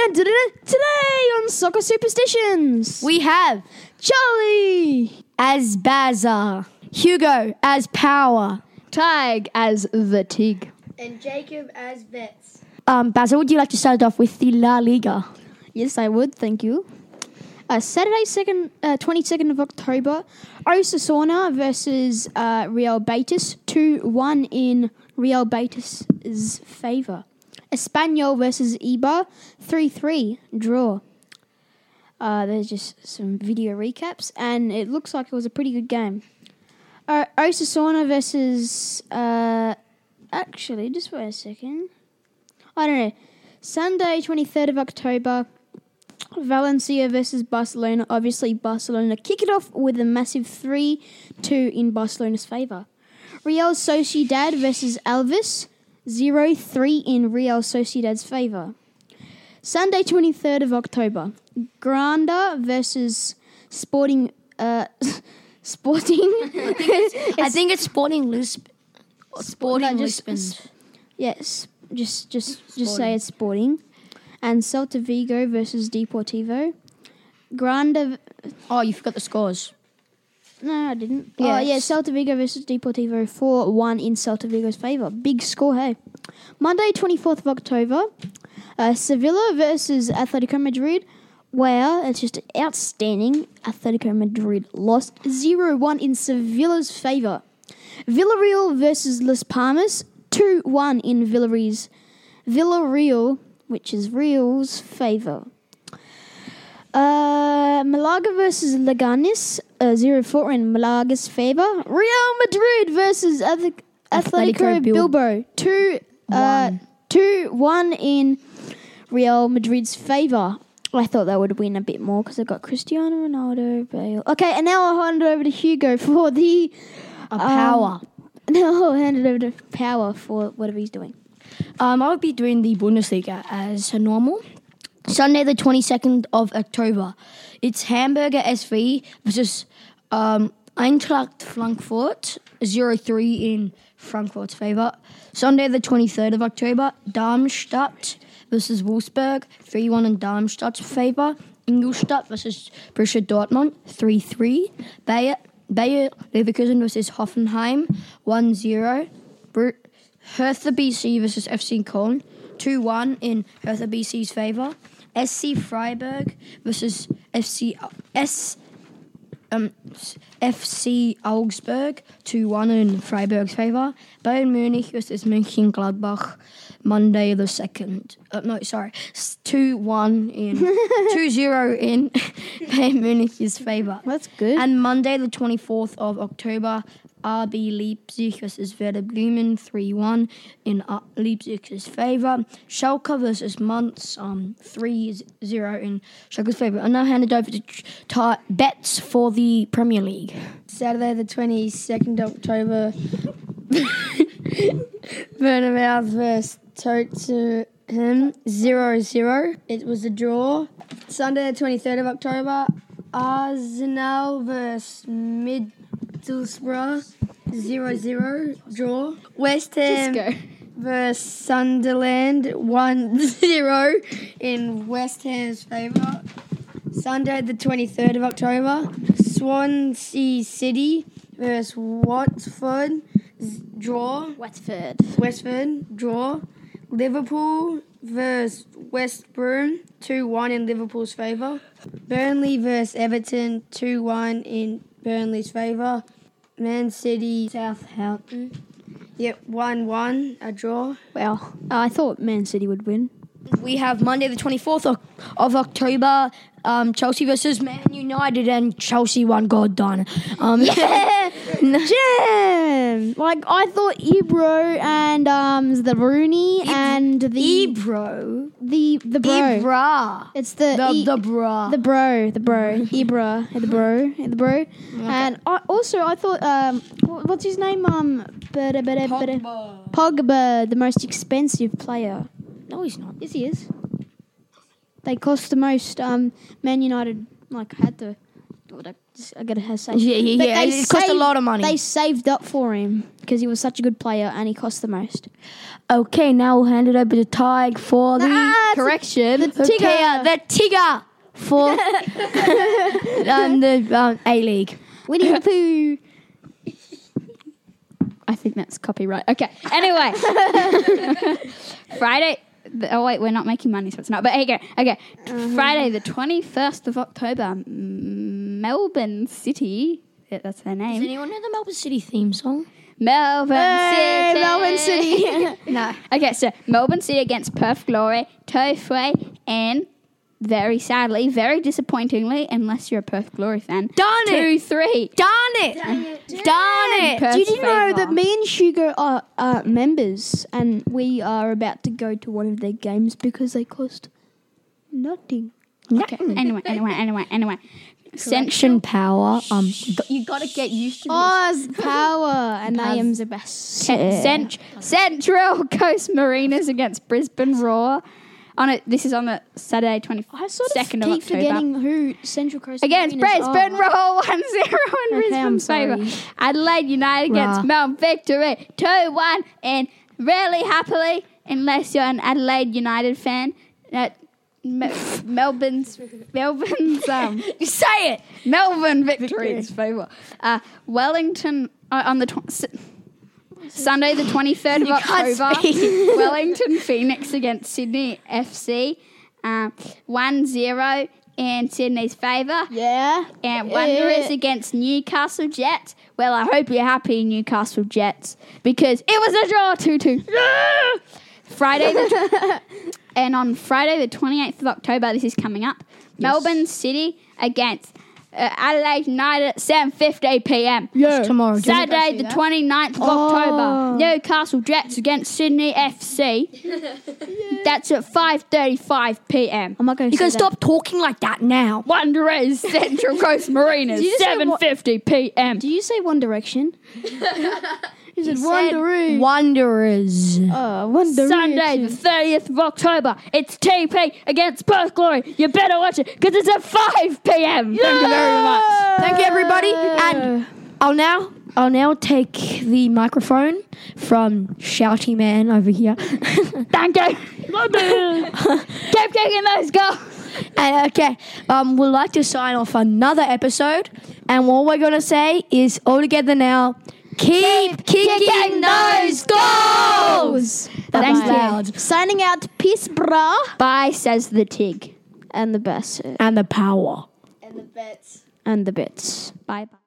Today on Soccer Superstitions, We have Charlie as Bazza, Hugo as Power, Tig as the Tig. and Jacob as Vets. Bazza, would you like to start off with the La Liga? Yes, I would. Thank you. Saturday, 22nd of October, Osasuna versus Real Betis, 2-1 in Real Betis' favour. Espanyol versus Eibar, 3-3 draw. There's just some video recaps, and it looks like it was a pretty good game. Osasuna versus... actually, just wait a second. I don't know. Sunday, 23rd of October, Valencia versus Barcelona. Obviously, Barcelona kick it off with a massive 3-2 in Barcelona's favour. Real Sociedad versus Alves, 0-3 in Real Sociedad's favour. Sunday, 23rd of October, Granada versus Sporting... Sporting? I think it's Sporting Lisbon. Sporting Lisbon. Yes, just say it's Sporting. And Celta Vigo versus Deportivo. Granada... Oh, you forgot the scores. No, I didn't. Yes. Oh, yeah, Celta Vigo versus Deportivo, 4-1 in Celta Vigo's favour. Big score, hey. Monday, 24th of October, Sevilla versus Atletico Madrid. Wow, it's just outstanding. Atletico Madrid lost 0-1 in Sevilla's favour. Villarreal versus Las Palmas, 2-1 in Villarreal, which is Real's favour. Malaga versus Leganes, 0-4 in Malaga's favour. Real Madrid versus Atletico Bilbao, 2-1 in Real Madrid's favour. I thought they would win a bit more because they've got Cristiano Ronaldo, Bale. Okay, and now I'll hand it over to Hugo for the... Power. Now I'll hand it over to Power for whatever he's doing. I'll be doing the Bundesliga as normal. Sunday, the 22nd of October. It's Hamburger SV versus Eintracht Frankfurt, 0-3 in Frankfurt's favour. Sunday, the 23rd of October, Darmstadt versus Wolfsburg, 3-1 in Darmstadt's favour. Ingolstadt versus Borussia Dortmund, 3-3. Bayer Leverkusen versus Hoffenheim, 1-0. Hertha BC versus FC Köln, 2-1 in Hertha BC's favour. SC Freiburg versus FC Augsburg, 2-1 in Freiburg's favour. Bayern Munich versus Mönchengladbach, Monday the 2nd. 2-1 in 2-0 in Bayern Munich's favour. That's good. And Monday the 24th of October, RB Leipzig versus Werder Bremen, 3-1 in Leipzig's favour. Schalke versus Mainz, 3-0 in Schalke's favour. And now hand it over to Bets for the Premier League. Saturday the 22nd of October, Bournemouth vs Tottenham, 0-0. It was a draw. Sunday the 23rd of October, Arsenal vs Middlesbrough, 0-0 draw. West Ham vs Sunderland, 1-0 in West Ham's favour. Sunday the 23rd of October, Swansea City vs Watford, draw. Westford, draw. Liverpool vs West Brom, 2-1 in Liverpool's favour. Burnley vs Everton, 2-1 in Burnley's favour. Man City, Southampton, 1-1, a draw. Well, I thought Man City would win. We have Monday the 24th of October, Chelsea versus Man United, and Chelsea won. God darn it. Jam! Like, I thought Ebro and the Rooney and the... Ebro? The bro. Ibra. It's the bra. The bro. Ibra. The bro. Okay. And I thought, what's his name? Pogba, the most expensive player. No, he's not. Yes, he is. They cost the most. Man United had to I gotta have to say. Yeah. But they It cost a lot of money. They saved up for him because he was such a good player and he cost the most. Okay, now we'll hand it over to Tig for the correction. The Tigger for the A-League. Winnie the Pooh. I think that's copyright. Okay. Anyway, Friday. Oh wait, we're not making money, so it's not. But here you go. Okay, Friday, the 21st of October, Melbourne City. That's their Does name. anyone know the Melbourne City theme song? Melbourne City. Melbourne City. No. Okay, so Melbourne City against Perth Glory, Tofue, and very sadly, very disappointingly, unless you're a Perth Glory fan, Darn it! 2-3. Darn it! Perth's Did you know favour. that me and Shugo are members and we are about to go to one of their games because they cost nothing? Okay. Anyway. Section power. You got to get used to this. Oz Power and AM's the best. Central Coast Mariners against Brisbane Roar. This is on the Saturday 22nd I sort of of keep October. forgetting who Central Coast Against Mariners Brisbane are. Roar 1-0 in I'm Brisbane's favour. sorry. Adelaide United against Rah. Melbourne Victory 2-1, and really happily, unless you're an Adelaide United fan, Melbourne's You say it! Melbourne Victory's favour. Wellington on the Sunday the 23rd of October. Wellington Phoenix against Sydney FC. 1-0 in Sydney's favour. Yeah. And Wanderers against Newcastle Jets. Well, I hope you're happy, Newcastle Jets, because it was a draw 2-2. And on Friday, the 28th of October, this is coming up, Melbourne City against Adelaide United at 7:50 p.m. Yeah. Tomorrow. Saturday, the 29th of October, Newcastle Jets against Sydney FC. That's at 5:35 p.m. I'm not going to You say can that. stop talking like that now. Wanderers Central Coast Mariners, Did you just say 7:50 p.m. Do you say One Direction? Is it said Wanderoo? Wanderers. Wanderoo. Sunday, the 30th of October. It's TP against Perth Glory. You better watch it because it's at 5 p.m. Thank you very much. Thank you, everybody. And I'll now take the microphone from Shouty Man over here. Thank you. Keep kicking those goals. And okay, we'd like to sign off another episode. And what we're going to say is all together now. Keep kicking those goals. Thank was you. loud. Signing out. Peace, brah. Bye, says the Tig. And the best. And the power. And the bets. And the bits. Bye.